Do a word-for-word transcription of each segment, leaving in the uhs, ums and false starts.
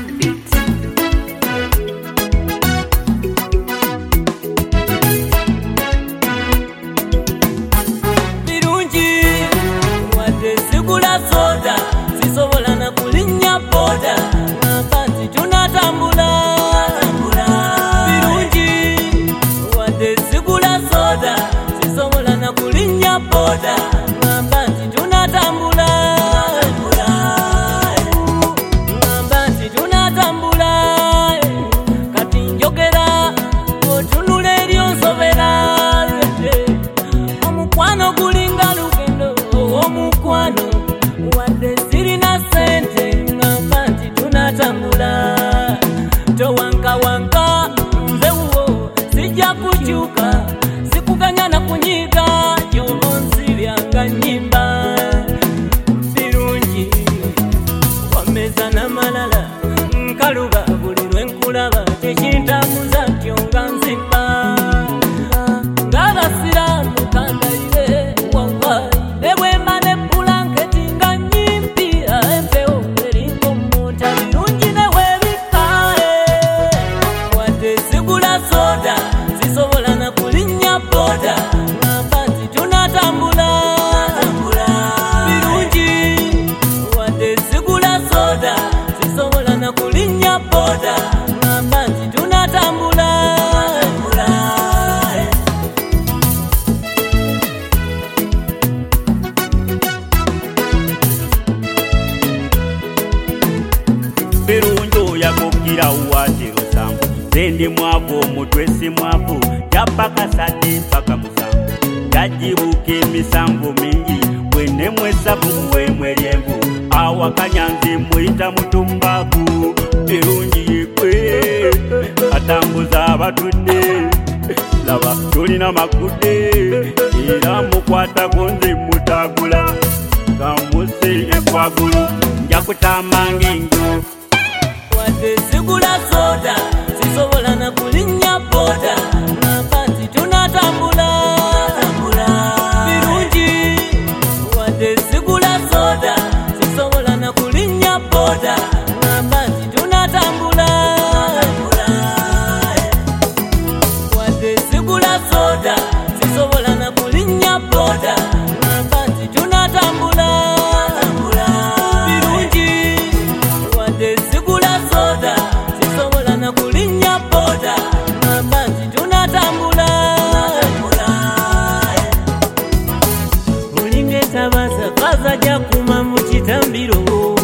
on the beat. Soda, sisobola na kulinya boda, nabati tunatambula tambula birungi. Wade sigula soda, sisobola na kulinya boda, nabati tunatambula tambula nabati tunatambula. Kati njogera otunule lyonsobera, omukwano gulinga lugendo, omukwano wade sirina sente, ngambanti tunatambula. Towanka wanka nzewuwo sijja kukyuka, sikuganya na kunyiga yonsi byanga nyimba birungi. Wameza na malala nkaluba buli lwenkulaba, tekintambuza kyonga nzimba ngabasiramu kandaire wallahi nebwemba soda, sisobola na kulinya boda, nabati tunatambula tambula birungi. Wade sigula soda, sisobola na kulinya boda, nabati tunatambula tambula. Birungi yakukira uwatiro sambu, zendi mwavu mutwesi mwavu, yapaka sadi paka musambu, yajibuke misambu mingi, wene mwesabu mwe mwerembu, awa kanyanzi muita mutumbabu. Birungi yekwe atambuza abatude, laba tulina makude, era mukwata konze mutagula, kamuse ekwagulu njakutamange njo. Wade sigula soda, sisobola na kulinya boda, nabati tunatambula tambula birungi. Wade sigula soda, sisobola na kulinya boda, nabati tunatambula tambula. Wade sigula soda, sisobola na kulinya boda, nabati tunatambula tambula birungi. Wade sigula soda, sisobola na kulinya boda, nabati tunatambula tambula. Ulinge tabaza baza jakuma mukitambiro,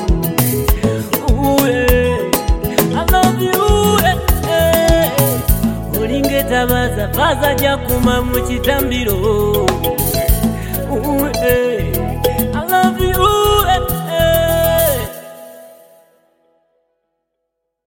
uwe I love you eh, eh. Ulinge tabaza baza jakuma mukitambiro, uwe